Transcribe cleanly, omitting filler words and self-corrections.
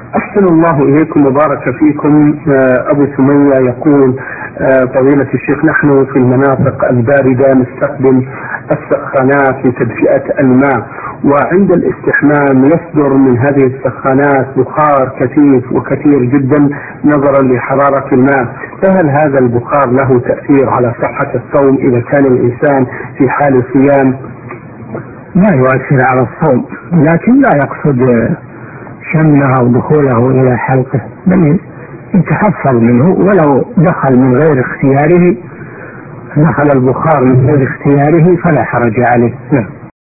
أحسن الله إليكم وبارك فيكم. أبو سمية يقول: فضيلة الشيخ، نحن في المناطق الباردة نستخدم السخانات لتدفئة الماء، وعند الاستحمام يصدر من هذه السخانات بخار كثيف وكثير جدا نظرا لحرارة الماء، فهل هذا البخار له تأثير على صحة الصوم إذا كان الإنسان في حال صيام؟ لا يؤثر على الصوم، لكن لا يقصد شمه أو دخوله إلى حلقه، بل يتحفظ منه، ولو دخل من غير اختياره، دخل البخار من غير اختياره فلا حرج عليه.